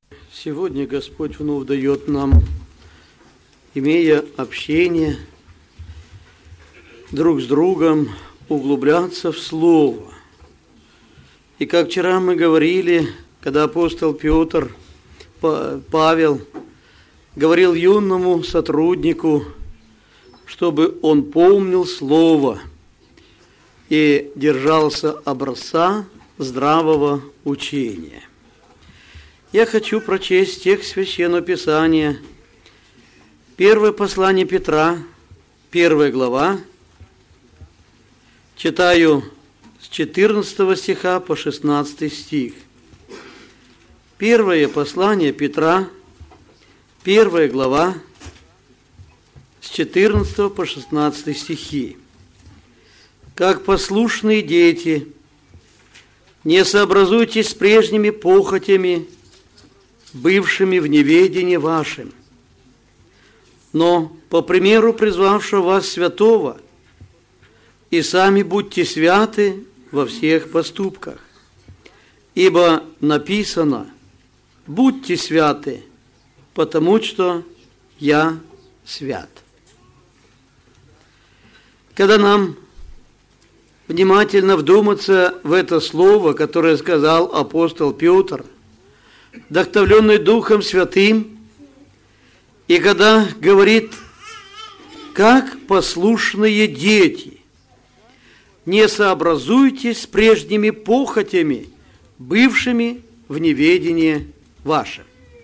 Сегодня Господь вновь дает нам, имея общение друг с другом, углубляться в Слово. И как вчера мы говорили, когда апостол Петр, Павел, говорил юному сотруднику, чтобы он помнил Слово и держался образца здравого учения. Я хочу прочесть текст Священного Писания. Первое послание Петра, 1 глава. Читаю с 14 стиха по 16 стих. Первое послание Петра, 1 глава, с 14 по 16 стихи. «Как послушные дети, не сообразуйтесь с прежними похотями, бывшими в неведении вашим, но по примеру призвавшего вас святого, и сами будьте святы во всех поступках. Ибо написано: будьте святы, потому что я свят». Когда нам внимательно вдуматься в это слово, которое сказал апостол Петр, вдохновленный Духом Святым, и когда говорит: как послушные дети, не сообразуйтесь с прежними похотями, бывшими в неведении вашем.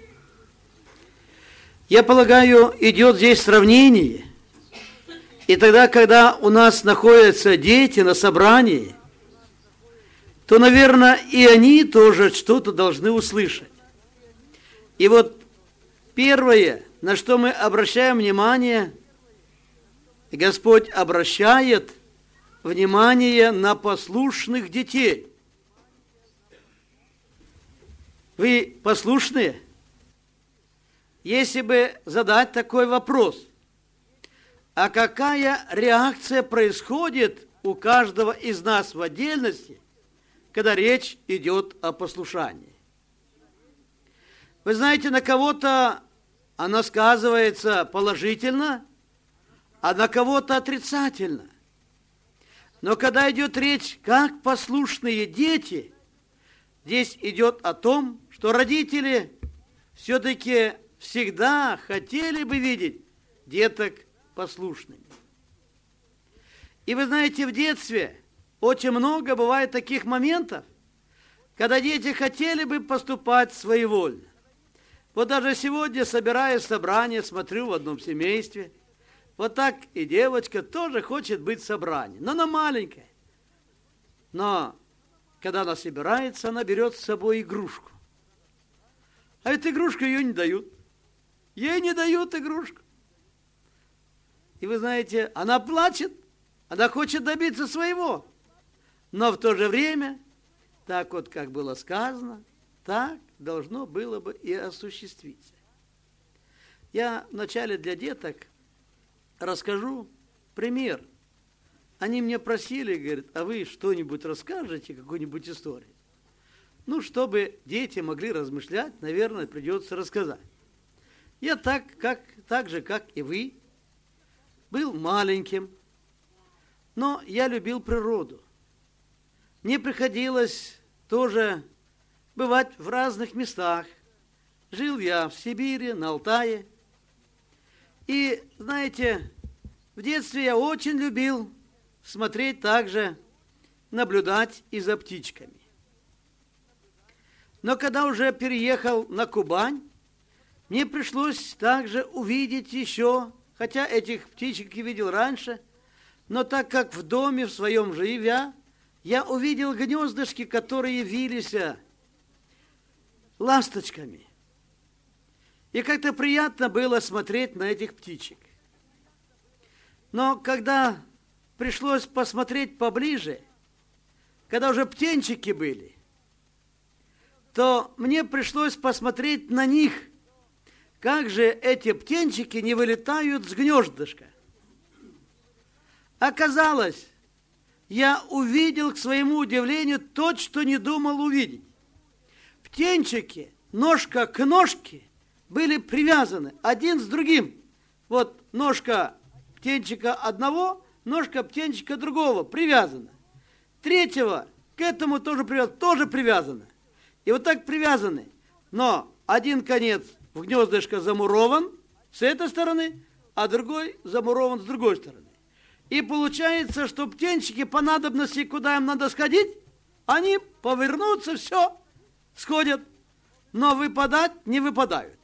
Я полагаю, идет здесь сравнение. И тогда, когда у нас находятся дети на собрании, то, наверное, и они тоже что-то должны услышать. И вот первое, на что мы обращаем внимание, Господь обращает внимание на послушных детей. Вы послушные? Если бы задать такой вопрос: а какая реакция происходит у каждого из нас в отдельности, когда речь идет о послушании? Вы знаете, на кого-то она сказывается положительно, а на кого-то отрицательно. Но когда идет речь, как послушные дети, здесь идет о том, что родители все-таки всегда хотели бы видеть деток послушными. И вы знаете, в детстве очень много бывает таких моментов, когда дети хотели бы поступать своевольно. Вот даже сегодня, собираясь в собрание, смотрю в одном семействе, вот так и девочка тоже хочет быть в собрании, но она маленькая. Но когда она собирается, она берет с собой игрушку. А эту игрушку ее не дают. Ей не дают игрушку. И вы знаете, она плачет, она хочет добиться своего. Но в то же время, так вот, как было сказано, так должно было бы и осуществиться. Я вначале для деток расскажу пример. Они меня просили, говорят: а вы что-нибудь расскажете, какую-нибудь историю? Ну, чтобы дети могли размышлять, наверное, придется рассказать. Я так же, как и вы, был маленьким, но я любил природу. Мне приходилось тоже бывать в разных местах. Жил я в Сибири, на Алтае. И, знаете, в детстве я очень любил смотреть также, наблюдать и за птичками. Но когда уже переехал на Кубань, мне пришлось также увидеть еще, хотя этих птичек я видел раньше, но так как в доме в своем живя, я увидел гнездышки, которые вились ласточками. И как-то приятно было смотреть на этих птичек. Но когда пришлось посмотреть поближе, когда уже птенчики были, то мне пришлось посмотреть на них, как же эти птенчики не вылетают с гнездышка. Оказалось, я увидел, к своему удивлению, то, что не думал увидеть. Птенчики ножка к ножке были привязаны один с другим. Вот ножка птенчика одного, ножка птенчика другого привязана. Третьего к этому тоже привязано. И вот так привязаны. Но один конец в гнездышко замурован с этой стороны, а другой замурован с другой стороны. И получается, что птенчики по надобности, куда им надо сходить, они повернутся, все, сходят, но выпадать не выпадают.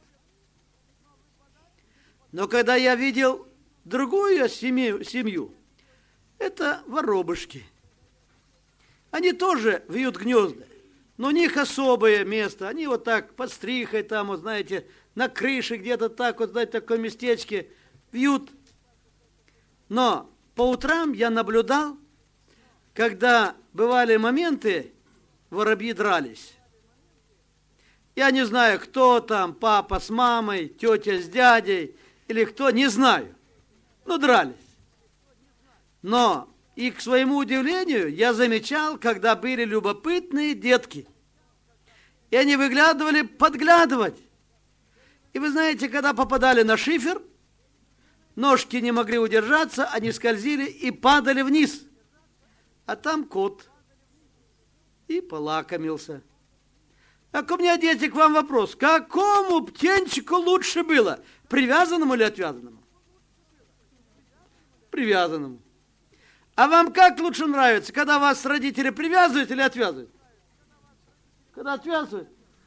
Но когда я видел другую семью, это воробушки. Они тоже вьют гнезда, но у них особое место. Они вот так под стрихой там, вот знаете, на крыше где-то так, вот знаете, в таком местечке вьют. Но по утрам я наблюдал, когда бывали моменты, воробьи дрались. Я не знаю, кто там, папа с мамой, тетя с дядей, или кто, не знаю. Но дрались. Но и к своему удивлению я замечал, когда были любопытные детки. И они выглядывали подглядывать. И вы знаете, когда попадали на шифер, ножки не могли удержаться, они скользили и падали вниз. А там кот. И полакомился. Так у меня, дети, к вам вопрос. Какому птенчику лучше было? Привязанному или отвязанному? Привязанному. А вам как лучше нравится, когда вас родители привязывают или отвязывают? Когда отвязывают?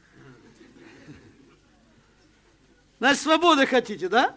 Значит, свободы хотите, да?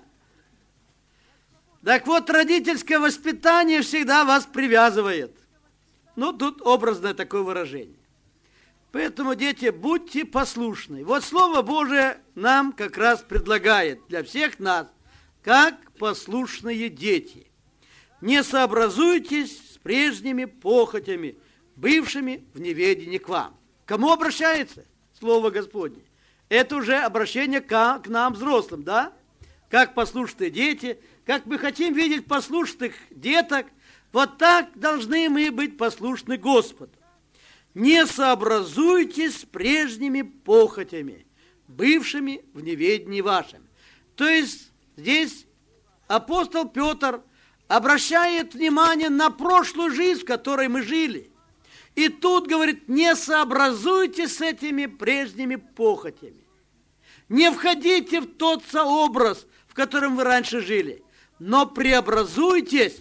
Так вот, родительское воспитание всегда вас привязывает. Ну, тут образное такое выражение. Поэтому, дети, будьте послушны. Вот Слово Божие нам как раз предлагает для всех нас, как послушные дети. Не сообразуйтесь с прежними похотями, бывшими в неведении к вам. Кому обращается Слово Господне? Это уже обращение к нам, взрослым, да? Как послушные дети, как мы хотим видеть послушных деток, вот так должны мы быть послушны Господу. Не сообразуйтесь с прежними похотями, бывшими в неведении вашем. То есть здесь апостол Петр обращает внимание на прошлую жизнь, в которой мы жили. И тут говорит, не сообразуйтесь с этими прежними похотями. Не входите в тот сообраз, в котором вы раньше жили, но преобразуйтесь.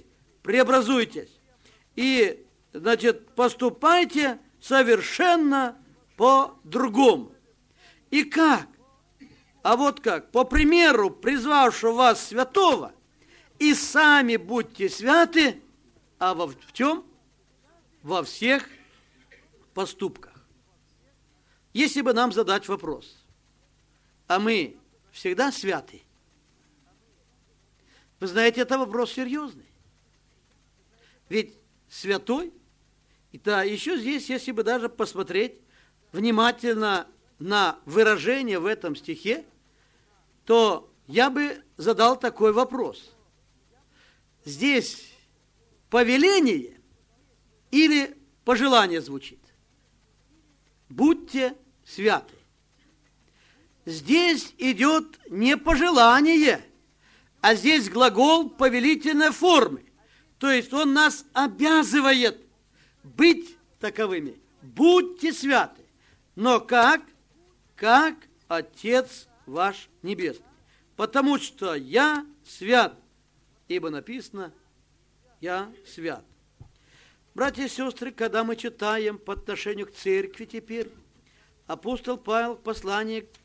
И, значит, поступайте совершенно по-другому. И как? А вот как? По примеру призвавшего вас святого, и сами будьте святы, а в чем? Во всех поступках. Если бы нам задать вопрос, а мы всегда святы? Вы знаете, это вопрос серьезный. Ведь святой, и да, еще здесь, если бы даже посмотреть внимательно на выражение в этом стихе, то я бы задал такой вопрос. Здесь повеление или пожелание звучит? Будьте святы. Здесь идет не пожелание, а здесь глагол повелительной формы. То есть он нас обязывает быть таковыми. Будьте святы. Но как? Как Отец ваш Небесный. Потому что я свят, ибо написано «Я свят». Братья и сестры, когда мы читаем по отношению к церкви теперь, апостол Павел в послании к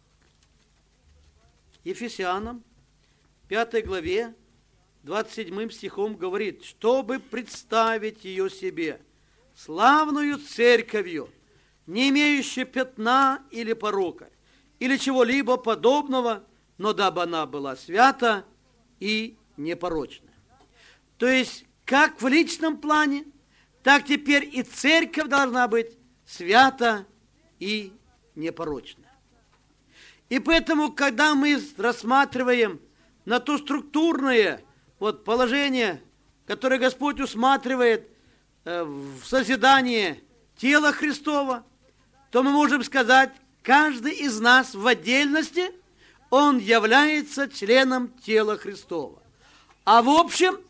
Ефесянам, 5 главе, 27 стихом говорит, чтобы представить ее себе, славную церковью, не имеющую пятна или порока, или чего-либо подобного, но дабы она была свята и непорочна. То есть, как в личном плане, так теперь и церковь должна быть свята и непорочна. И поэтому, когда мы рассматриваем на то структурное положение, которое Господь усматривает в созидании тела Христова, то мы можем сказать, каждый из нас в отдельности, он является членом тела Христова. А в общем,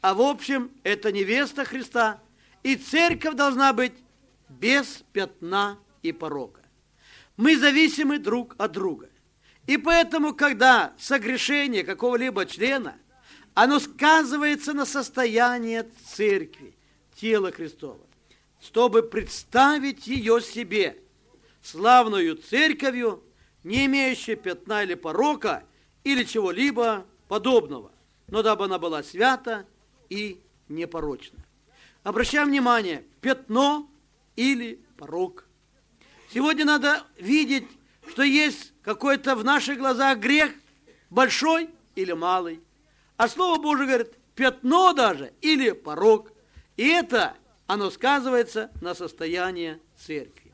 это невеста Христа, и церковь должна быть без пятна и порока. Мы зависимы друг от друга. И поэтому, когда согрешение какого-либо члена, оно сказывается на состоянии церкви, тела Христова, чтобы представить ее себе славную церковью, не имеющей пятна или порока, или чего-либо подобного, но дабы она была свята и непорочна. Обращаем внимание, пятно или порок. Сегодня надо видеть, что есть какой-то в наших глазах грех, большой или малый. А Слово Божие говорит, пятно даже или порок. И это, оно сказывается на состоянии церкви.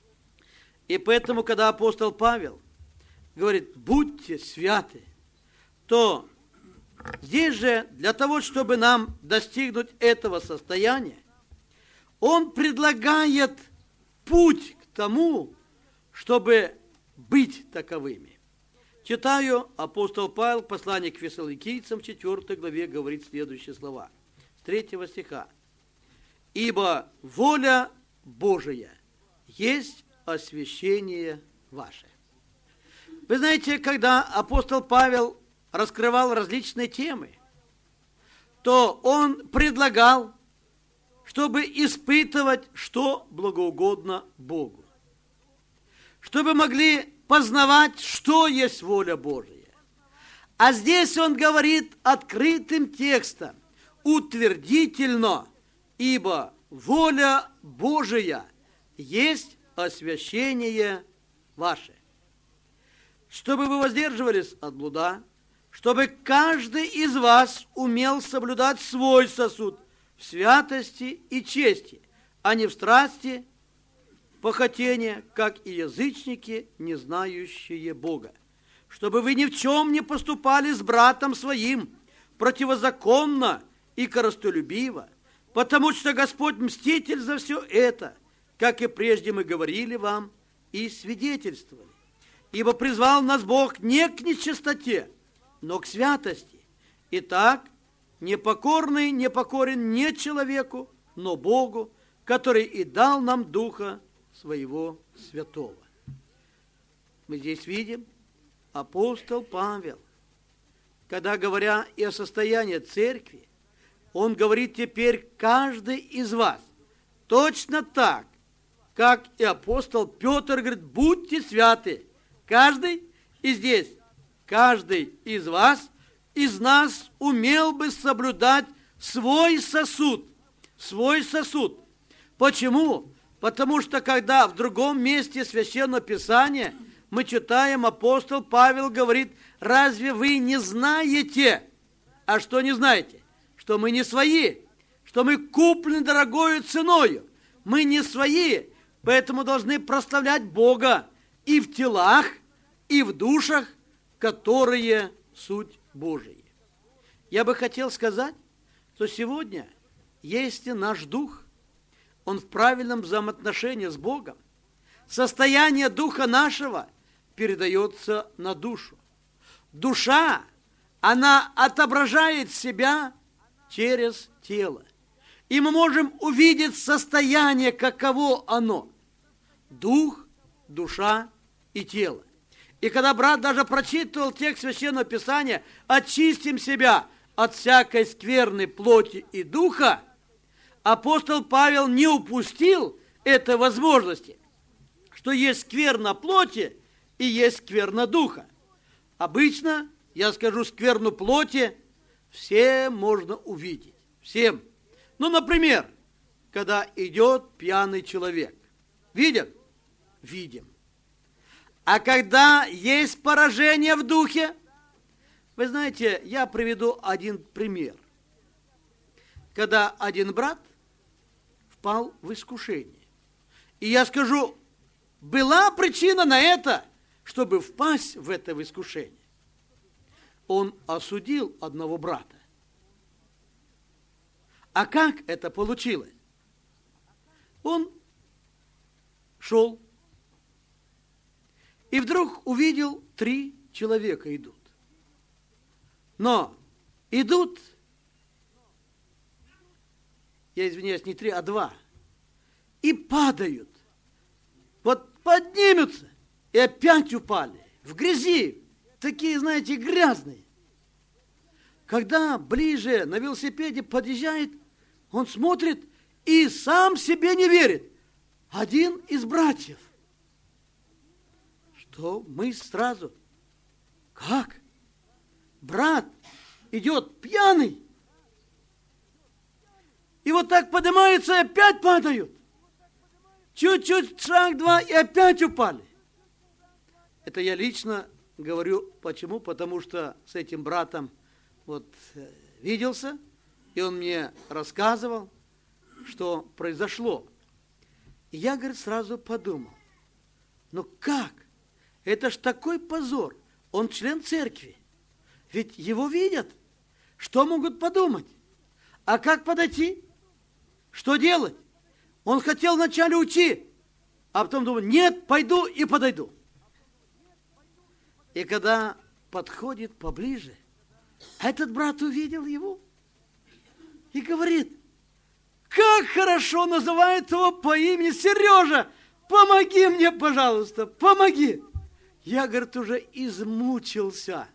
И поэтому, когда апостол Павел говорит, будьте святы, то здесь же для того, чтобы нам достигнуть этого состояния, он предлагает путь к тому, чтобы быть таковыми. Читаю, апостол Павел, послание к Фессалоникийцам, 4 главе, говорит следующие слова, с 3 стиха. «Ибо воля Божия есть освящение ваше». Вы знаете, когда апостол Павел раскрывал различные темы, то он предлагал, чтобы испытывать, что благоугодно Богу. Чтобы могли познавать, что есть воля Божия. А здесь он говорит открытым текстом, утвердительно, ибо воля Божия есть освящение ваше. Чтобы вы воздерживались от блуда, чтобы каждый из вас умел соблюдать свой сосуд в святости и чести, а не в страсти, похотения, как и язычники, не знающие Бога. Чтобы вы ни в чем не поступали с братом своим противозаконно и корыстолюбиво, потому что Господь мститель за все это, как и прежде мы говорили вам и свидетельствовали. Ибо призвал нас Бог не к нечистоте, но к святости. Итак, непокорный не покорен не человеку, но Богу, который и дал нам Духа Своего Святого. Мы здесь видим апостол Павел, когда говоря и о состоянии церкви, он говорит теперь каждый из вас, точно так, как и апостол Петр говорит, будьте святы. Каждый, и здесь, каждый из вас, из нас умел бы соблюдать свой сосуд. Свой сосуд. Почему? Потому что, когда в другом месте Священного Писания мы читаем, апостол Павел говорит, разве вы не знаете? А что не знаете? Что мы не свои, что мы куплены дорогою ценою. Мы не свои, поэтому должны прославлять Бога и в телах, и в душах, которые суть Божия. Я бы хотел сказать, что сегодня, если наш дух, он в правильном взаимоотношении с Богом, состояние духа нашего передается на душу. Душа, она отображает себя через тело. И мы можем увидеть состояние, каково оно. Дух, душа и тело. И когда брат даже прочитывал текст Священного Писания, очистим себя от всякой скверной плоти и духа, апостол Павел не упустил этой возможности, что есть скверна плоти и есть скверна духа. Обычно, я скажу, скверну плоти всем можно увидеть. Всем. Ну, например, когда идет пьяный человек. Видят? Видим. А когда есть поражение в духе, вы знаете, я приведу один пример. Когда один брат впал в искушение. И я скажу, была причина на это, чтобы впасть в это искушение. Он осудил одного брата. А как это получилось? Он шел и вдруг увидел 3 человека идут. Но идут, я извиняюсь, не 3, а 2, и падают. Вот поднимутся и опять упали. В грязи, такие, знаете, грязные. Когда ближе на велосипеде подъезжает, он смотрит и сам себе не верит. Один из братьев. Что мы сразу? Как? Брат идет пьяный. И вот так поднимаются и опять падают. Чуть-чуть, шаг, 2, и опять упали. Это я лично говорю, почему? Потому что с этим братом вот виделся, и он мне рассказывал, что произошло. И я, говорит, сразу подумал, ну как? Это ж такой позор. Он член церкви. Ведь его видят. Что могут подумать? А как подойти? Что делать? Он хотел вначале уйти, а потом думал, нет, пойду и подойду. И когда подходит поближе, этот брат увидел его и говорит, как хорошо называет его по имени Сережа, помоги мне, пожалуйста, помоги. Я, говорит, уже измучился.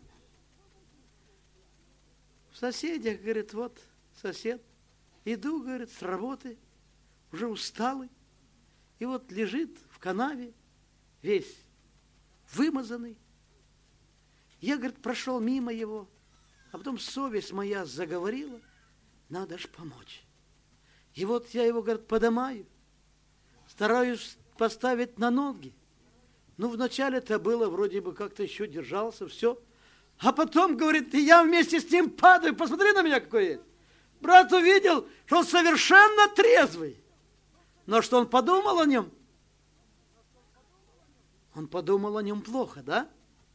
В соседях, говорит, вот сосед, иду, говорит, с работы, уже усталый, и вот лежит в канаве, весь вымазанный. Я, говорит, прошел мимо его, а потом совесть моя заговорила, надо ж помочь. И вот я его, говорит, подымаю, стараюсь поставить на ноги. Ну, вначале это было, вроде бы как-то еще держался, все. А потом, говорит, и я вместе с ним падаю, посмотри на меня, какой есть. Брат увидел, что он совершенно трезвый. Но что он подумал о нем? Он подумал о нем плохо, да?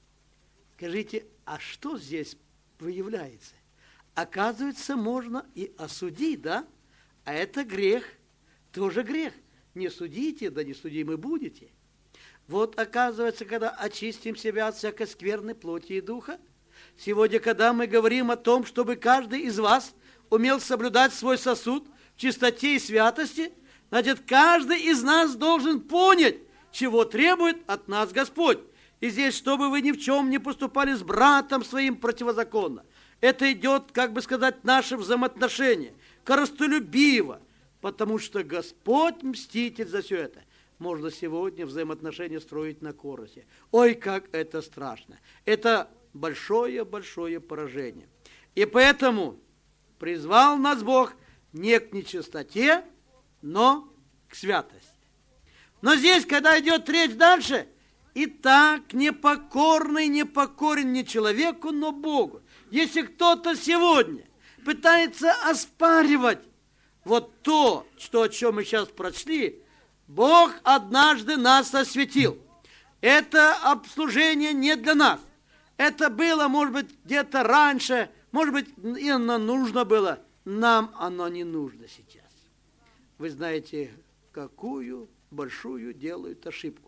Скажите, а что здесь выявляется? Оказывается, можно и осудить, да? А это грех, тоже грех. Не судите, да не судимы будете. Вот оказывается, когда очистим себя от всякой скверной плоти и духа, сегодня, когда мы говорим о том, чтобы каждый из вас умел соблюдать свой сосуд в чистоте и святости, значит, каждый из нас должен понять, чего требует от нас Господь. И здесь, чтобы вы ни в чем не поступали с братом своим противозаконно. Это идет, как бы сказать, наше взаимоотношение, корыстолюбиво, потому что Господь мститель за все это. Можно сегодня взаимоотношения строить на корости. Ой, как это страшно. Это большое-большое поражение. И поэтому призвал нас Бог не к нечистоте, но к святости. Но здесь, когда идет речь дальше, и так непокорный не покорен не человеку, но Богу. Если кто-то сегодня пытается оспаривать вот то, о чем мы сейчас прочли, Бог однажды нас осветил. Это обслужение не для нас. Это было, может быть, где-то раньше, может быть, и оно нужно было. Нам оно не нужно сейчас. Вы знаете, какую большую делают ошибку.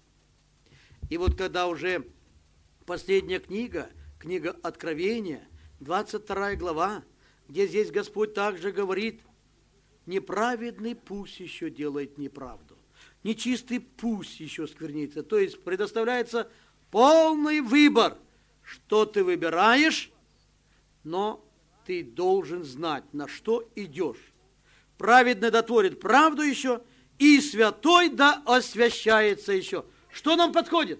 И вот когда уже последняя книга, книга Откровения, 22 глава, где здесь Господь также говорит, неправедный пусть еще делает неправду, нечистый пусть еще сквернится. То есть предоставляется полный выбор, что ты выбираешь, но ты должен знать, на что идешь. Праведный да творит правду еще, и святой да освящается еще. Что нам подходит?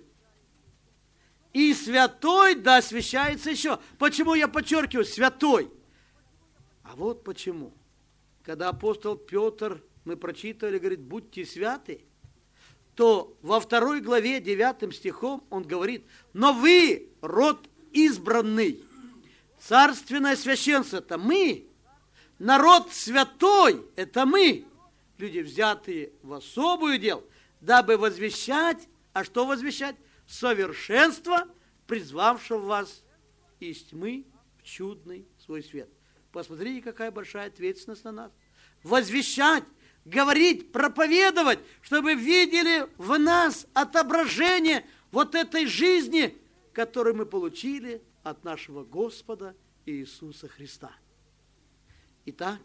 И святой да освящается еще. Почему я подчеркиваю святой? А вот почему. Когда апостол Петр, мы прочитали, говорит, будьте святы, то во 2 главе 9 стихом он говорит, но вы род избранный, царственное священство, это мы, народ святой, это мы, люди, взятые в особую дел, дабы возвещать, а что возвещать? Совершенство, призвавшего вас из тьмы в чудный свой свет. Посмотрите, какая большая ответственность на нас. Возвещать, говорить, проповедовать, чтобы видели в нас отображение вот этой жизни, которую мы получили от нашего Господа Иисуса Христа. Итак,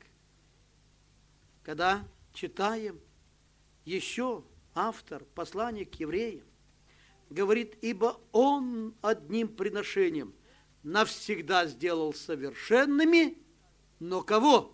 когда читаем, еще автор послания к евреям говорит, ибо Он одним приношением навсегда сделал совершенными, но кого?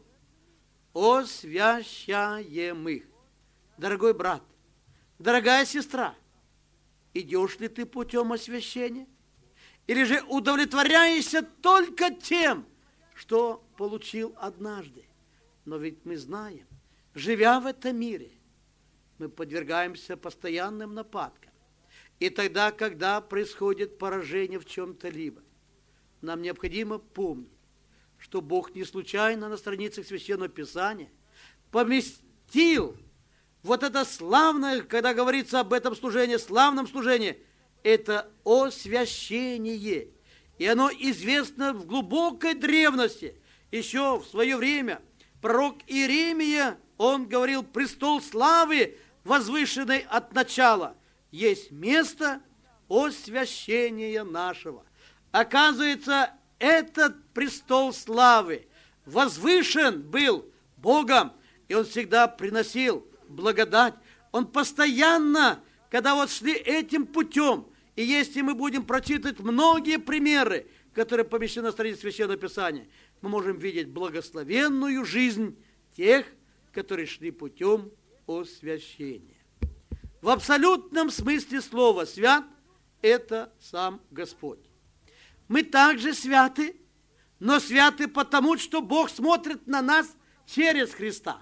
Освящаемых. Дорогой брат, дорогая сестра, идешь ли ты путем освящения? Или же удовлетворяешься только тем, что получил однажды? Но ведь мы знаем, живя в этом мире, мы подвергаемся постоянным нападкам. И тогда, когда происходит поражение в чем-то либо, нам необходимо помнить, что Бог не случайно на страницах Священного Писания поместил вот это славное, когда говорится об этом служении, славном служении, это освящение. И оно известно в глубокой древности. Еще в свое время пророк Иеремия, он говорил, престол славы, возвышенный от начала, есть место освящения нашего. Оказывается, этот престол славы возвышен был Богом, и Он всегда приносил благодать. Он постоянно, когда вот шли этим путем, и если мы будем прочитывать многие примеры, которые помещены на странице Священного Писания, мы можем видеть благословенную жизнь тех, которые шли путем освящения. В абсолютном смысле слова «свят» – это сам Господь. Мы также святы, но святы потому, что Бог смотрит на нас через Христа.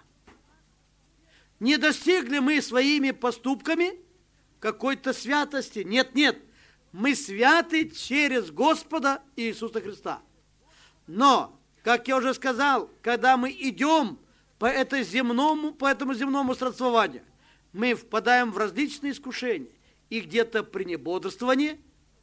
Не достигли мы своими поступками какой-то святости. Нет, нет. Мы святы через Господа Иисуса Христа. Но, как я уже сказал, когда мы идем по этому земному странствованию, мы впадаем в различные искушения. И где-то при небодрствовании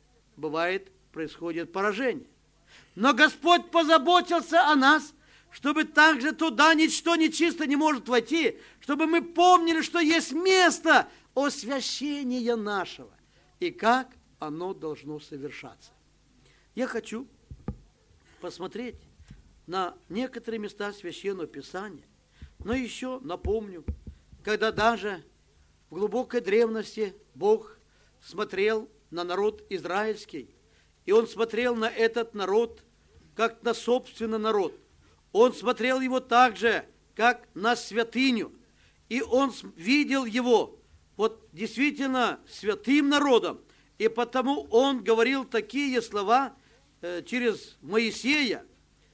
происходит поражение. Но Господь позаботился о нас, чтобы также туда ничто нечисто не может войти, чтобы мы помнили, что есть место освящения нашего и как оно должно совершаться. Я хочу посмотреть на некоторые места Священного Писания, но еще напомню, когда даже в глубокой древности Бог смотрел на народ израильский, и Он смотрел на этот народ, как на собственный народ. Он смотрел его так же, как на святыню. И Он видел его вот действительно святым народом. И потому Он говорил такие слова через Моисея.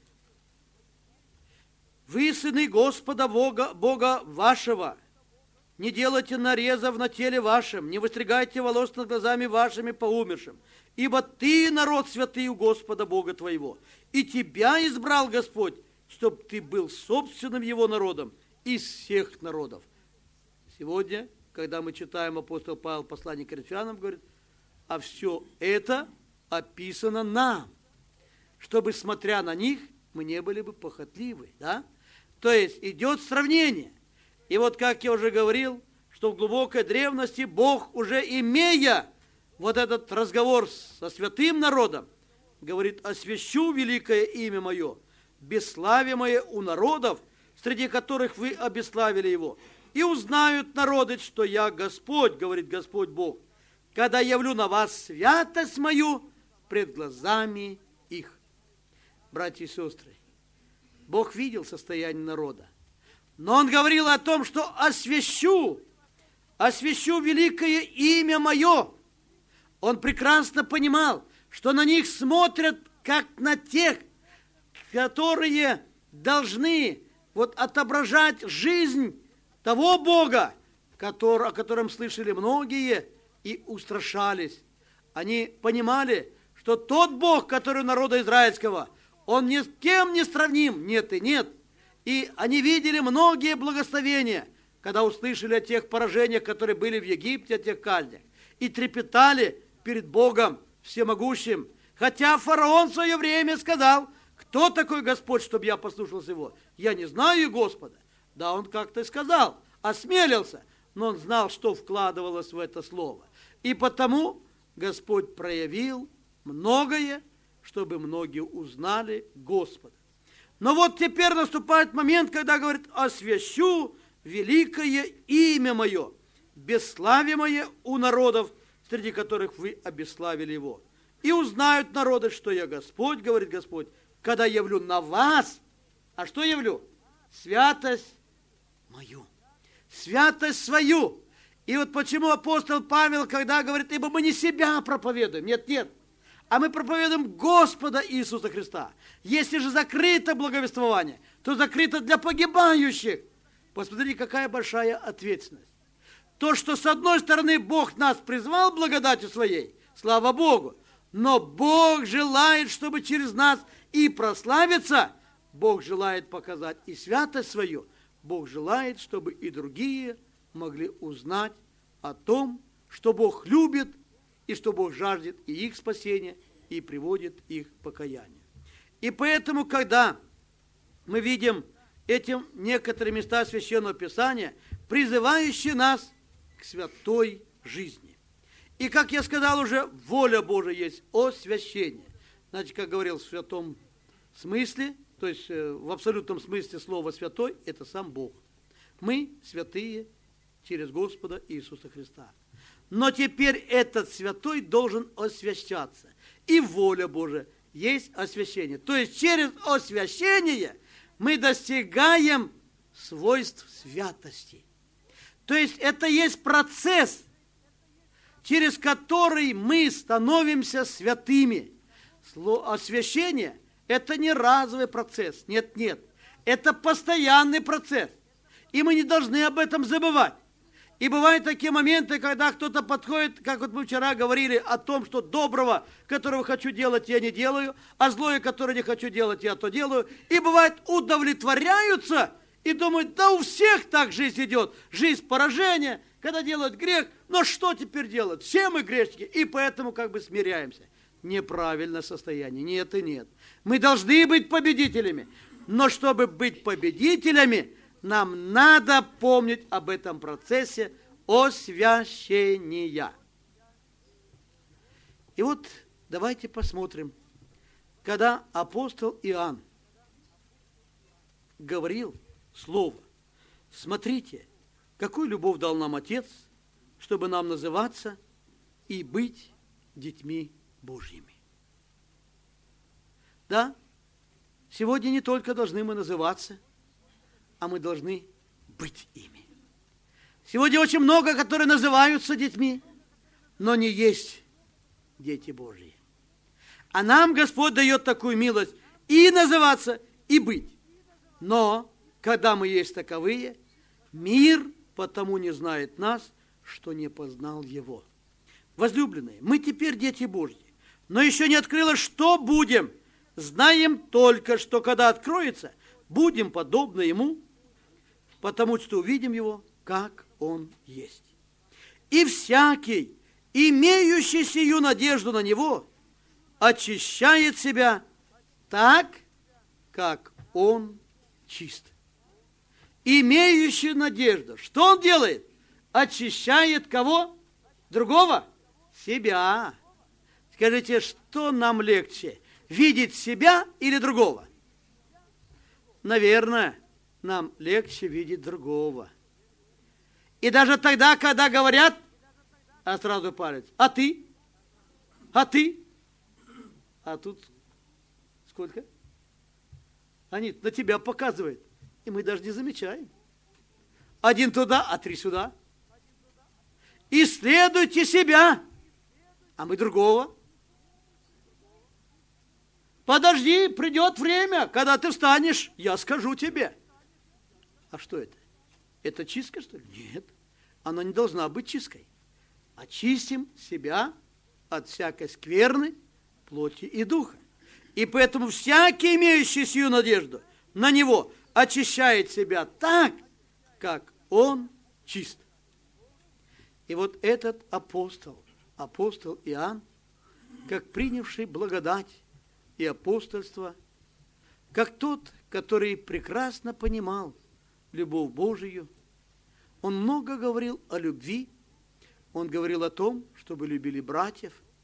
«Вы, сыны Господа Бога вашего, не делайте нарезов на теле вашем, не выстригайте волос над глазами вашими по умершим. Ибо ты народ святый у Господа Бога твоего, и тебя избрал Господь, чтобы ты был собственным Его народом из всех народов». Сегодня, когда мы читаем апостол Павел послание к Коринфянам, говорит, а все это описано нам, чтобы, смотря на них, мы не были бы похотливы. Да? То есть идет сравнение. И вот, как я уже говорил, что в глубокой древности Бог, уже имея вот этот разговор со святым народом, говорит, освящу великое имя мое, бесславимое у народов, среди которых вы обесславили его. И узнают народы, что я Господь, говорит Господь Бог, когда явлю на вас святость мою пред глазами их. Братья и сестры, Бог видел состояние народа, но Он говорил о том, что освящу великое имя мое. Он прекрасно понимал, что на них смотрят, как на тех, которые должны вот отображать жизнь того Бога, о котором слышали многие и устрашались. Они понимали, что тот Бог, который у народа израильского, Он ни с кем не сравним, нет и нет. И они видели многие благословения, когда услышали о тех поражениях, которые были в Египте, о тех казнях, и трепетали перед Богом всемогущим. Хотя фараон в свое время сказал, кто такой Господь, чтобы я послушался Его? Я не знаю Господа. Да, он как-то сказал, осмелился, но он знал, что вкладывалось в это слово. И потому Господь проявил многое, чтобы многие узнали Господа. Но вот теперь наступает момент, когда говорит: освящу великое имя мое, бесславимое у народов, среди которых вы обесславили его. И узнают народы, что я Господь, говорит Господь, когда явлю на вас, а что явлю? Святость мою, святость свою. И вот почему апостол Павел, когда говорит: ибо мы не себя проповедуем, нет, а мы проповедуем Господа Иисуса Христа. Если же закрыто благовествование, то закрыто для погибающих. Посмотрите, какая большая ответственность. То, что с одной стороны Бог нас призвал благодатью своей, слава Богу, но Бог желает, чтобы через нас и прославиться, Бог желает показать и святость свою, Бог желает, чтобы и другие могли узнать о том, что Бог любит, и что Бог жаждет и их спасения, и приводит их к покаянию. И поэтому, когда мы видим эти некоторые места Священного Писания, призывающие нас к святой жизни. И, как я сказал уже, воля Божия есть освящение. Значит, как говорил в святом смысле, то есть в абсолютном смысле слова «святой» – это сам Бог. Мы святые через Господа Иисуса Христа. Но теперь этот святой должен освящаться. И воля Божия есть освящение. То есть через освящение мы достигаем свойств святости. То есть это есть процесс, через который мы становимся святыми. Освящение – это не разовый процесс. Нет. Это постоянный процесс. И мы не должны об этом забывать. И бывают такие моменты, когда кто-то подходит, как вот мы вчера говорили о том, что доброго, которого хочу делать, я не делаю, а злое, которое не хочу делать, я то делаю. И бывает, удовлетворяются и думают: да у всех так жизнь идет. Жизнь поражения, когда делают грех, но что теперь делать? Все мы грешники, и поэтому как бы смиряемся. Неправильное состояние. Нет и нет. Мы должны быть победителями. Но чтобы быть победителями, нам надо помнить об этом процессе освящения. И вот давайте посмотрим, когда апостол Иоанн говорил слово: смотрите, какую любовь дал нам Отец, чтобы нам называться и быть детьми Божьими. Да, сегодня не только должны мы называться, а мы должны быть ими. Сегодня очень много, которые называются детьми, но не есть дети Божьи. А нам Господь дает такую милость и называться, и быть. Но, когда мы есть таковые, мир потому не знает нас, что не познал Его. Возлюбленные, мы теперь дети Божьи, но еще не открылось, что будем. Знаем только, что когда откроется, будем подобны Ему, потому что увидим Его, как Он есть. И всякий, имеющий сию надежду на Него, очищает себя так, как Он чист. Имеющий надежду. Что он делает? Очищает кого? Другого? Себя. Скажите, что нам легче? Видеть себя или другого? Наверное, нам легче видеть другого. И даже тогда, когда говорят, а сразу палец: а ты? А ты? А тут сколько? Они на тебя показывают, и мы даже не замечаем. Один туда, а три сюда. Исследуйте себя, а мы другого. Подожди, придет время, когда ты встанешь, я скажу тебе. А что это? Это чистка, что ли? Нет, она не должна быть чисткой. Очистим себя от всякой скверны, плоти и духа. И поэтому всякий, имеющий сию надежду на Него, очищает себя так, как Он чист. И вот этот апостол Иоанн, как принявший благодать и апостольство, как тот, который прекрасно понимал любовь Божию, он много говорил о любви, он говорил о том, чтобы любили братьев,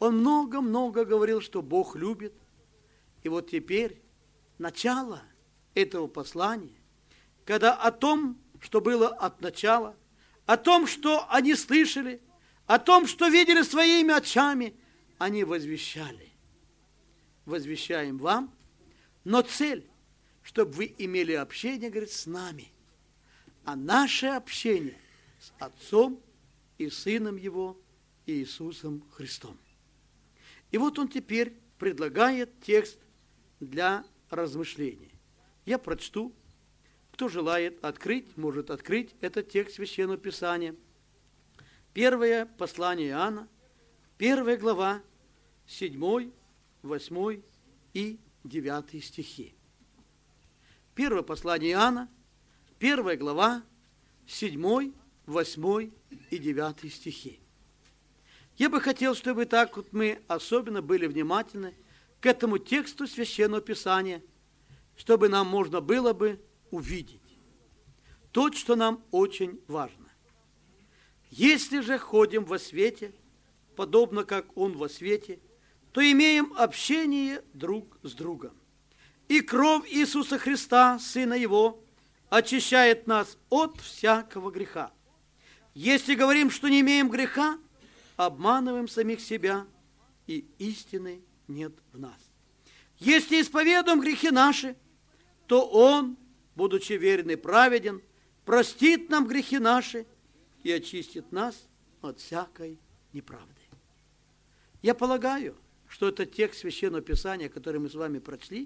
Он много-много говорил, что Бог любит. И вот теперь начало этого послания, когда о том, что было от начала, о том, что они слышали, о том, что видели своими очами, они возвещали. Возвещаем вам, но цель, чтобы вы имели общение, говорит, с нами. А наше общение с Отцом и Сыном Его, Иисусом Христом. И вот он теперь предлагает текст для размышления. Я прочту. Кто желает открыть, может открыть этот текст Священного Писания. Первое послание Иоанна, 1 глава, 7, 8 и 9 стихи. Первое послание Иоанна, 1 глава, 7, 8 и 9 стихи. Я бы хотел, чтобы так вот мы особенно были внимательны к этому тексту Священного Писания, чтобы нам можно было бы увидеть то, что нам очень важно. Если же ходим во свете, подобно как Он во свете, то имеем общение друг с другом. И кровь Иисуса Христа, Сына Его, очищает нас от всякого греха. Если говорим, что не имеем греха, обманываем самих себя, и истины нет в нас. Если исповедуем грехи наши, то Он, будучи верен и праведен, простит нам грехи наши и очистит нас от всякой неправды. Я полагаю, что этот текст Священного Писания, который мы с вами прочли,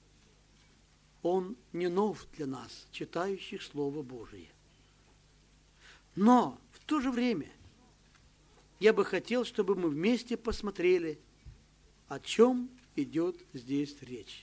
он не нов для нас, читающих Слово Божие. Но в то же время я бы хотел, чтобы мы вместе посмотрели, о чем идет здесь речь.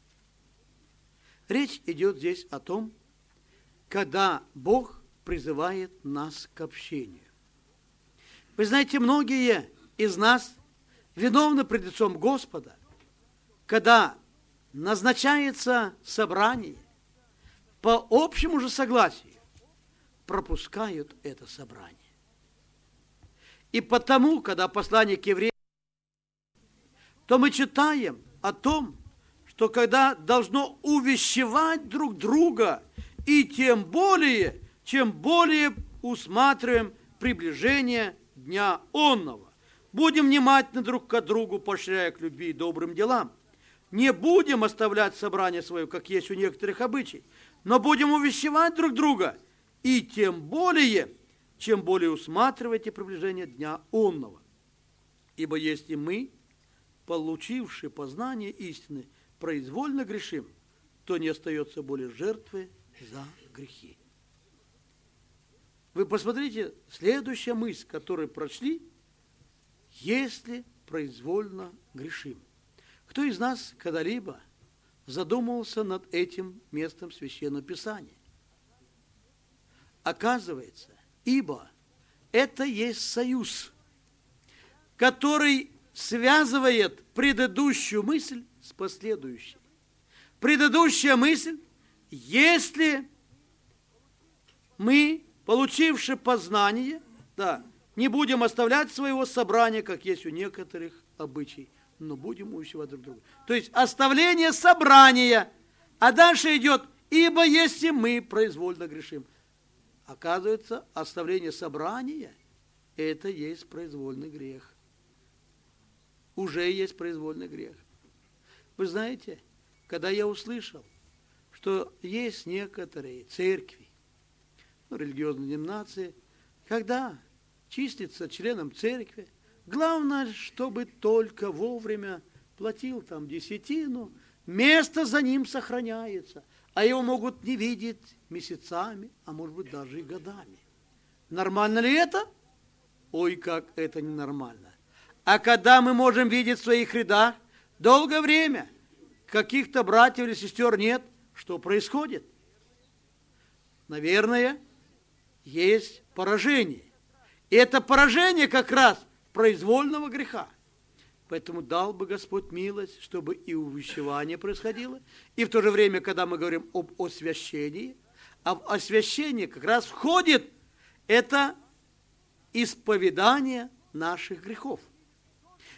Речь идет здесь о том, когда Бог призывает нас к общению. Вы знаете, многие из нас виновны пред лицом Господа, когда назначается собрание, по общему же согласию пропускают это собрание. И потому, когда послание к евреям, то мы читаем о том, что когда должно увещевать друг друга, и тем более, чем более усматриваем приближение дня онного. Будем внимательны друг к другу, поощряя к любви и добрым делам. Не будем оставлять собрание свое, как есть у некоторых обычаев, но будем увещевать друг друга, и тем более, чем более усматриваете приближение дня онного. Ибо если мы, получивши познание истины, произвольно грешим, то не остается более жертвы за грехи. Вы посмотрите, следующая мысль, которую прочли, если произвольно грешим. Кто из нас когда-либо задумывался над этим местом Священного Писания? Оказывается, ибо это есть союз, который связывает предыдущую мысль с последующей. Предыдущая мысль, если мы, получивши познание, не будем оставлять своего собрания, как есть у некоторых обычаев, но будем увещевать друг друга. То есть оставление собрания, а дальше идет, ибо если мы произвольно грешим. Оказывается, оставление собрания – это есть произвольный грех. Уже есть произвольный грех. Вы знаете, когда я услышал, что есть некоторые церкви, религиозные деноминации, когда числится членом церкви, главное, чтобы только вовремя платил там десятину, место за ним сохраняется, а его могут не видеть месяцами, а может быть даже и годами. Нормально ли это? Ой, как это ненормально. А когда мы можем видеть в своих рядах долгое время, каких-то братьев или сестер нет, что происходит? Наверное, есть поражение. И это поражение как раз произвольного греха. Поэтому дал бы Господь милость, чтобы и увещевание происходило, и в то же время, когда мы говорим об освящении, а в освящение как раз входит это исповедание наших грехов.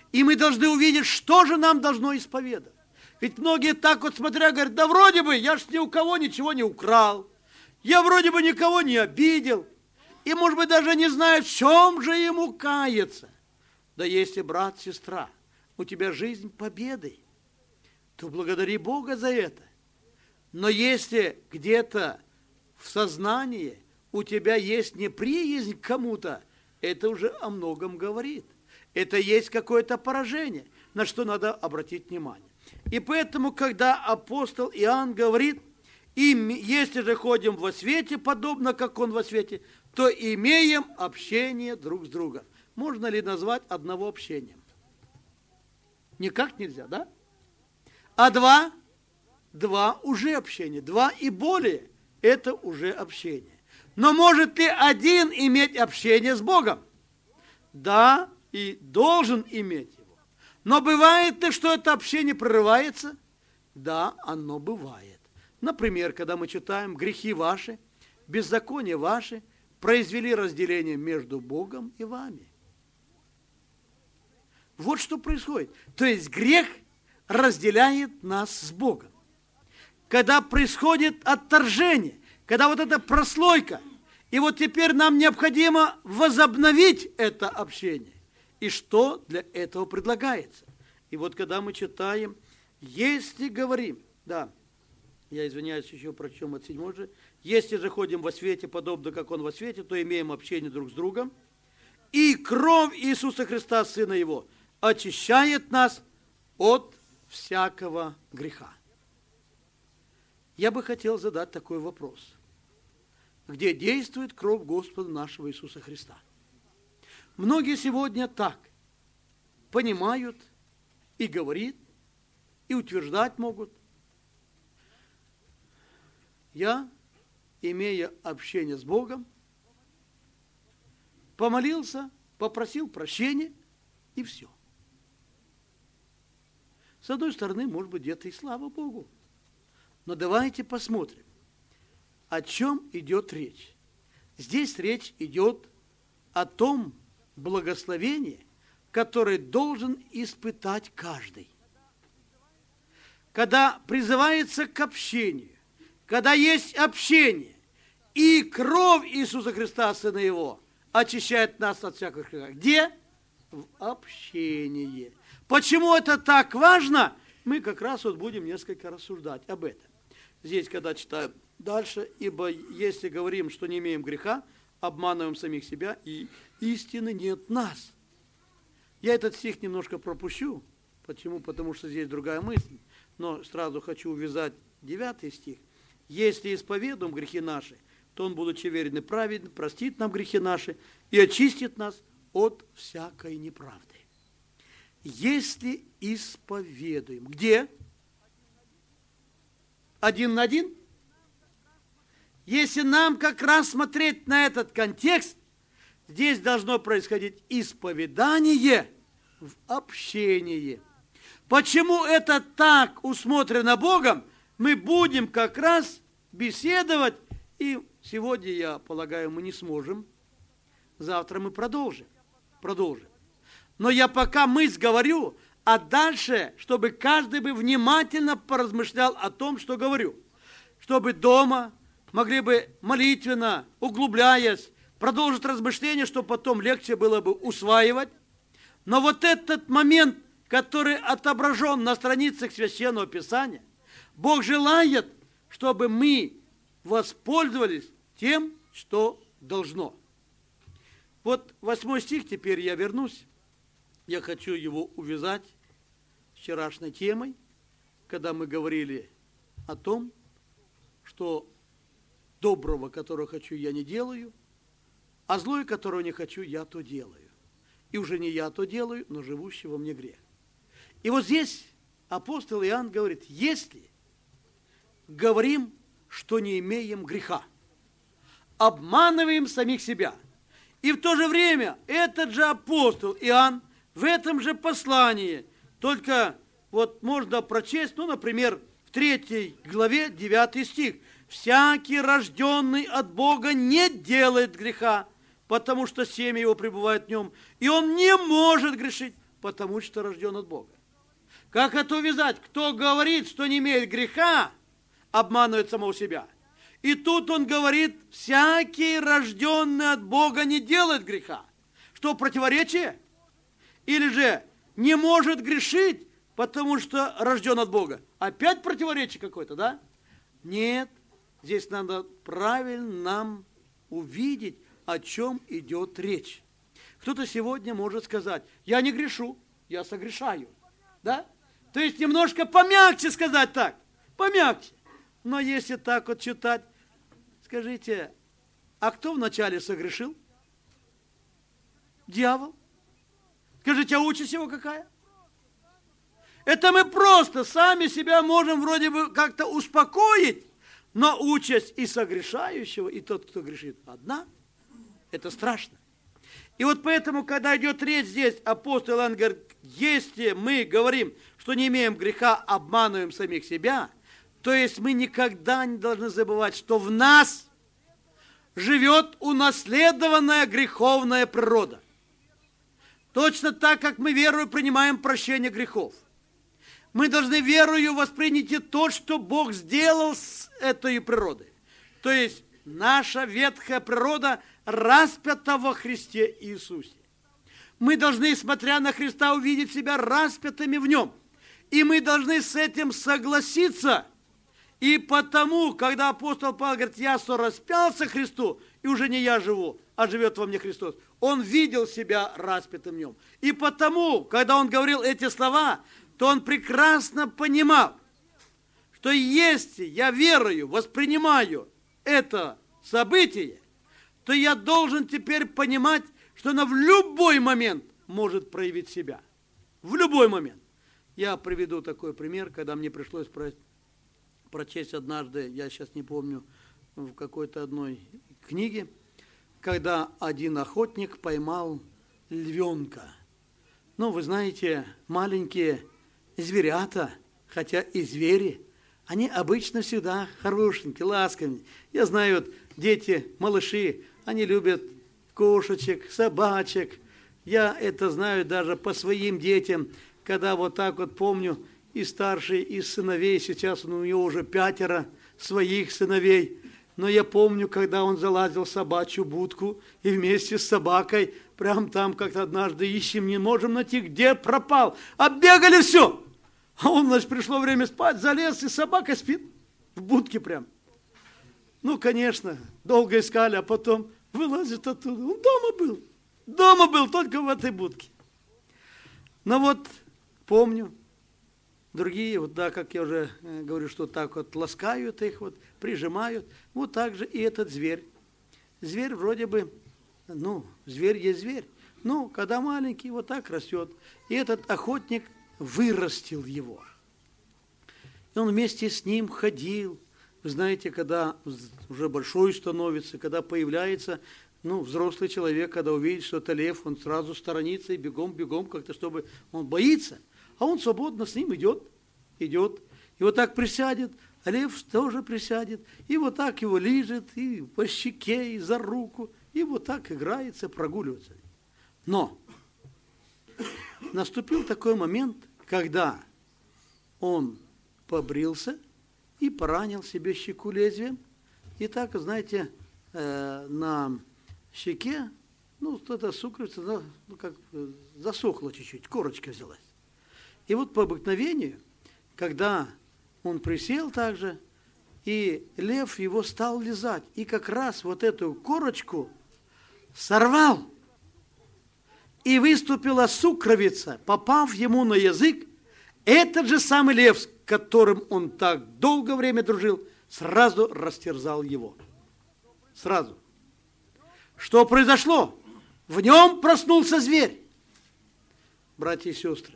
И мы должны увидеть, что же нам должно исповедать. Ведь многие так вот смотря говорят, да вроде бы я ж ни у кого ничего не украл, я вроде бы никого не обидел, и может быть даже не знают, в чем же ему каяться. Да если, брат, сестра, у тебя жизнь победой, то благодари Бога за это. Но если где-то в сознании у тебя есть неприязнь к кому-то, это уже о многом говорит. Это есть какое-то поражение, на что надо обратить внимание. И поэтому, когда апостол Иоанн говорит, если же ходим во свете, подобно как он во свете, то имеем общение друг с другом. Можно ли назвать одного общением? Никак нельзя, да? А два уже общение. Два и более – это уже общение. Но может ли один иметь общение с Богом? Да, и должен иметь его. Но бывает ли, что это общение прерывается? Да, оно бывает. Например, когда мы читаем «Грехи ваши, беззакония ваши произвели разделение между Богом и вами». Вот что происходит. То есть грех разделяет нас с Богом. Когда происходит отторжение, когда вот эта прослойка, и вот теперь нам необходимо возобновить это общение. И что для этого предлагается? И вот когда мы читаем, если говорим, да, я извиняюсь, еще прочтем от 7 же, если же ходим во свете, подобно как он во свете, то имеем общение друг с другом, и кровь Иисуса Христа, Сына Его, очищает нас от всякого греха. Я бы хотел задать такой вопрос. Где действует кровь Господа нашего Иисуса Христа? Многие сегодня так понимают и говорят, и утверждать могут. Я, имея общение с Богом, помолился, попросил прощения, и все. С одной стороны, может быть, где-то и слава Богу. Но давайте посмотрим, о чем идет речь. Здесь речь идет о том благословении, которое должен испытать каждый. Когда призывается к общению, когда есть общение, и кровь Иисуса Христа, Сына Его, очищает нас от всякого греха. Где? В общении. Почему это так важно? Мы как раз вот будем несколько рассуждать об этом. Здесь, когда читаю дальше, ибо если говорим, что не имеем греха, обманываем самих себя, и истины нет в нас. Я этот стих немножко пропущу. Почему? Потому что здесь другая мысль. Но сразу хочу увязать 9 стих. Если исповедуем грехи наши, то Он, будучи верен и праведен, простит нам грехи наши и очистит нас от всякой неправды. Если исповедуем. Где? Один на один? Если нам как раз смотреть на этот контекст, здесь должно происходить исповедание в общении. Почему это так усмотрено Богом? Мы будем как раз беседовать, и сегодня, я полагаю, мы не сможем. Завтра мы продолжим. Но я пока мысль говорю, а дальше, чтобы каждый бы внимательно поразмышлял о том, что говорю. Чтобы дома могли бы молитвенно, углубляясь, продолжить размышления, чтобы потом легче было бы усваивать. Но вот этот момент, который отображен на страницах Священного Писания, Бог желает, чтобы мы воспользовались тем, что должно. Вот 8 стих, теперь я вернусь. Я хочу его увязать с вчерашней темой, когда мы говорили о том, что доброго, которого хочу, я не делаю, а злое, которого не хочу, я то делаю. И уже не я то делаю, но живущий во мне грех. И вот здесь апостол Иоанн говорит, если говорим, что не имеем греха, обманываем самих себя. И в то же время этот же апостол Иоанн в этом же послании, только вот можно прочесть, ну, например, в 3 главе 9 стих. «Всякий, рожденный от Бога, не делает греха, потому что семя его пребывает в нем, и он не может грешить, потому что рожден от Бога. Как это увязать? Кто говорит, что не имеет греха, обманывает самого себя. И тут он говорит, всякий, рожденный от Бога, не делает греха. Что, противоречие? Или же не может грешить, потому что рожден от Бога. Опять противоречие какое-то, да? Нет, здесь надо правильно нам увидеть, о чем идет речь. Кто-то сегодня может сказать, я не грешу, я согрешаю. Да? То есть немножко помягче сказать так, помягче. Но если так вот читать, скажите, а кто вначале согрешил? Дьявол. Скажите, а участь его какая? Это мы просто сами себя можем вроде бы как-то успокоить, но участь и согрешающего, и тот, кто грешит, одна. Это страшно. И вот поэтому, когда идет речь здесь, апостол Иоанн говорит, если мы говорим, что не имеем греха, обманываем самих себя, то есть мы никогда не должны забывать, что в нас живет унаследованная греховная природа. Точно так, как мы верою принимаем прощение грехов. Мы должны верою воспринять то, что Бог сделал с этой природой. То есть наша ветхая природа распята во Христе Иисусе. Мы должны, смотря на Христа, увидеть себя распятыми в Нем. И мы должны с этим согласиться. И потому, когда апостол Павел говорит, я сораспялся Христу, и уже не я живу, а живет во мне Христос, он видел себя распятым в Нем. И потому, когда он говорил эти слова, то он прекрасно понимал, что если я верою, воспринимаю это событие, то я должен теперь понимать, что она в любой момент может проявить себя. В любой момент. Я приведу такой пример, когда мне пришлось прочесть однажды, я сейчас не помню, в какой-то одной книге, когда один охотник поймал львенка. Ну, вы знаете, маленькие зверята, хотя и звери, они обычно всегда хорошенькие, ласковые. Я знаю, вот, дети, малыши, они любят кошечек, собачек. Я это знаю даже по своим детям, когда вот так вот помню, и старший из сыновей, сейчас у него уже 5 своих сыновей. Но я помню, когда он залазил в собачью будку и вместе с собакой, прям там как-то однажды ищем, не можем найти, где пропал. Оббегали все. А он, значит, пришло время спать, залез, и собака спит в будке прям. Ну, конечно, долго искали, а потом вылазит оттуда. Он дома был, только в этой будке. Но вот помню, другие, вот да, как я уже говорю, что так вот ласкают их, вот прижимают, вот так же и этот зверь. Зверь вроде бы, ну, зверь есть зверь. Ну, когда маленький, вот так растет. И этот охотник вырастил его. И он вместе с ним ходил. Вы знаете, когда уже большой становится, когда появляется, ну, взрослый человек, когда увидит, что это лев, он сразу сторонится и бегом, как-то, чтобы он боится. А он свободно с ним идет. И вот так присядет, а лев тоже присядет. И вот так его лижет, и по щеке, и за руку. И вот так играется, прогуливается. Но наступил такой момент, когда он побрился и поранил себе щеку лезвием. И так, знаете, на щеке, ну, что-то сукровица, ну, как засохло чуть-чуть, корочка взялась. И вот по обыкновению, когда он присел также, и лев его стал лизать, и как раз вот эту корочку сорвал, и выступила сукровица, попав ему на язык, этот же самый лев, с которым он так долгое время дружил, сразу растерзал его. Сразу. Что произошло? В нем проснулся зверь. Братья и сестры,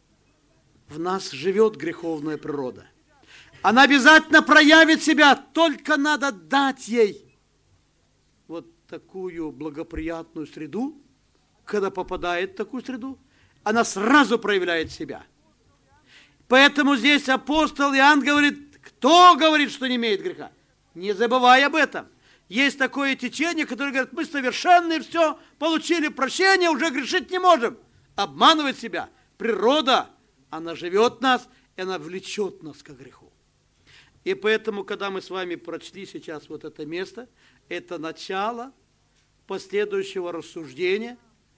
в нас живет греховная природа. Она обязательно проявит себя, только надо дать ей вот такую благоприятную среду. Когда попадает в такую среду, она сразу проявляет себя. Поэтому здесь апостол Иоанн говорит, кто говорит, что не имеет греха? Не забывай об этом. Есть такое течение, которое говорит, мы совершенны, все, получили прощение, уже грешить не можем. обманывать себя. Природа, она живет в нас, и она влечет нас к греху. И поэтому, когда мы с вами прочли сейчас вот это место, это начало последующего рассуждения,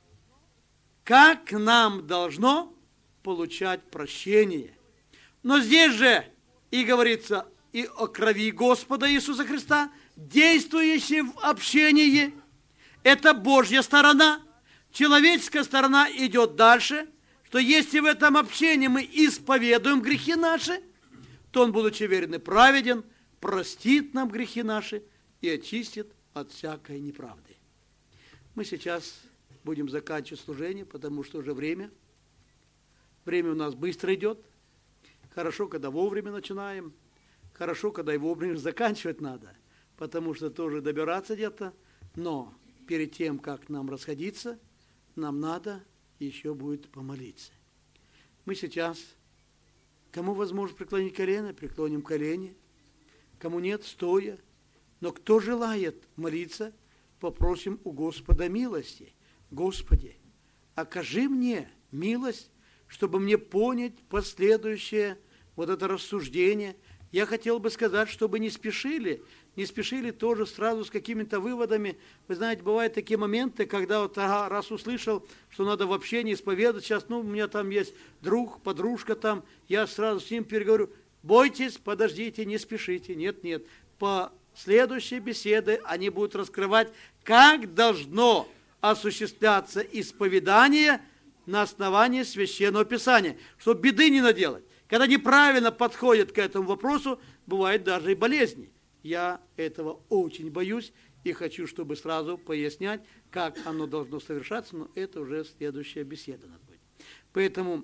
как нам должно получать прощение. Но здесь же и говорится и о крови Господа Иисуса Христа, действующей в общении. Это Божья сторона. Человеческая сторона идет дальше, что если в этом общении мы исповедуем грехи наши, то Он, будучи верен и праведен, простит нам грехи наши и очистит от всякой неправды. Мы сейчас будем заканчивать служение, потому что уже время. Время у нас быстро идет. Хорошо, когда вовремя начинаем. Хорошо, когда и вовремя заканчивать надо, потому что тоже добираться где-то. Но перед тем, как нам расходиться, нам надо еще будет помолиться. Мы сейчас, кому возможно преклонить колено, преклоним колени. Кому нет, стоя. Но кто желает молиться, попросим у Господа милости. Господи, окажи мне милость, чтобы мне понять последующее вот это рассуждение. Я хотел бы сказать, чтобы не спешили тоже сразу с какими-то выводами. Вы знаете, бывают такие моменты, когда вот раз услышал, что надо вообще не исповедовать, сейчас, у меня там есть друг, подружка там, я сразу с ним переговорю. Бойтесь, подождите, не спешите, нет. По следующей беседе они будут раскрывать, как должно осуществляться исповедание на основании Священного Писания, чтобы беды не наделать. Когда неправильно подходят к этому вопросу, бывают даже и болезни. Я этого очень боюсь и хочу, чтобы сразу пояснять, как оно должно совершаться, но это уже следующая беседа надо будет. Поэтому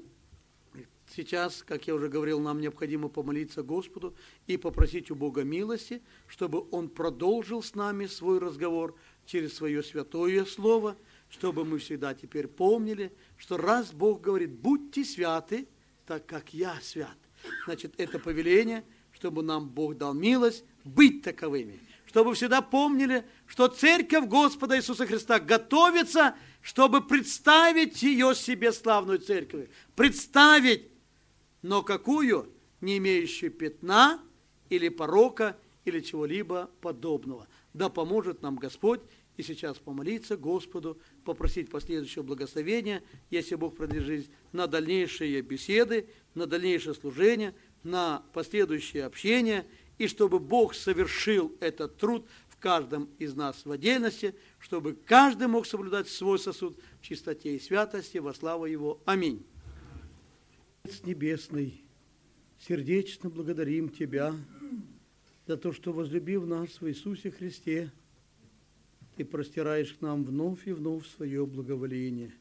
сейчас, как я уже говорил, нам необходимо помолиться Господу и попросить у Бога милости, чтобы Он продолжил с нами свой разговор через свое святое Слово, чтобы мы всегда теперь помнили, что раз Бог говорит, будьте святы, так как я свят. Значит, это повеление, чтобы нам Бог дал милость быть таковыми. Чтобы всегда помнили, что Церковь Господа Иисуса Христа готовится, чтобы представить ее себе славную Церковь. Представить, но какую? Не имеющую пятна или порока, или чего-либо подобного. Да поможет нам Господь. И сейчас помолиться Господу, попросить последующего благословения, если Бог продлит жизнь, на дальнейшие беседы, на дальнейшее служение, на последующее общение, и чтобы Бог совершил этот труд в каждом из нас в отдельности, чтобы каждый мог соблюдать свой сосуд в чистоте и святости во славу Его. Аминь. Отец Небесный, сердечно благодарим Тебя за то, что, возлюбив нас в Иисусе Христе, Ты простираешь к нам вновь и вновь свое благоволение.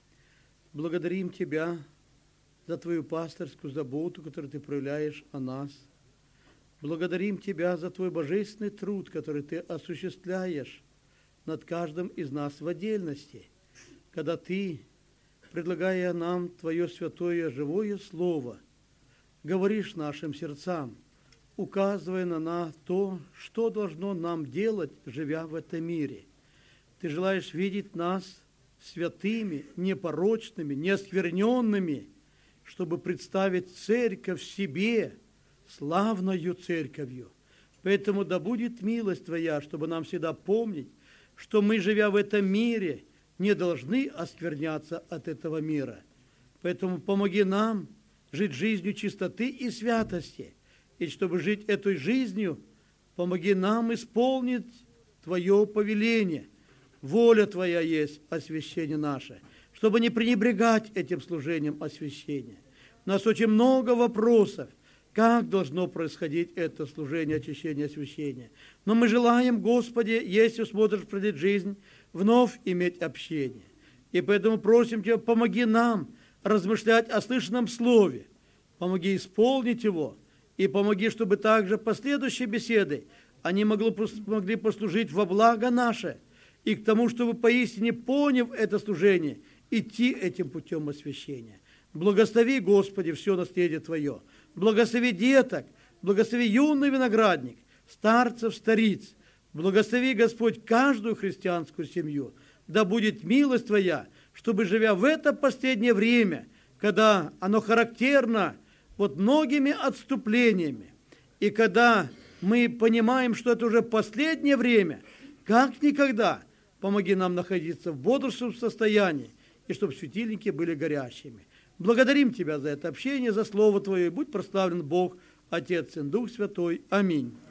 Благодарим Тебя за Твою пасторскую заботу, которую Ты проявляешь о нас. Благодарим Тебя за Твой божественный труд, который Ты осуществляешь над каждым из нас в отдельности, когда Ты, предлагая нам Твое святое живое Слово, говоришь нашим сердцам, указывая на то, что должно нам делать, живя в этом мире. Ты желаешь видеть нас святыми, непорочными, неоскверненными, чтобы представить церковь себе, славною церковью. Поэтому да будет милость Твоя, чтобы нам всегда помнить, что мы, живя в этом мире, не должны оскверняться от этого мира. Поэтому помоги нам жить жизнью чистоты и святости. И чтобы жить этой жизнью, помоги нам исполнить Твое повеление. Воля Твоя есть освящение наше, чтобы не пренебрегать этим служением освящения. У нас очень много вопросов, как должно происходить это служение очищения освящения. Но мы желаем, Господи, если сможешь продлить жизнь, вновь иметь общение. И поэтому просим Тебя, помоги нам размышлять о слышанном Слове, помоги исполнить его, и помоги, чтобы также последующие беседы, они могли послужить во благо наше, и к тому, чтобы поистине, поняв это служение, идти этим путем освящения. Благослови, Господи, все наследие Твое. Благослови деток, благослови юный виноградник, старцев, стариц. Благослови, Господь, каждую христианскую семью. Да будет милость Твоя, чтобы, живя в это последнее время, когда оно характерно вот многими отступлениями, и когда мы понимаем, что это уже последнее время, как никогда помоги нам находиться в бодрствующем состоянии, и чтобы светильники были горящими. Благодарим Тебя за это общение, за Слово Твое, и будь прославлен Бог, Отец и Дух Святой. Аминь.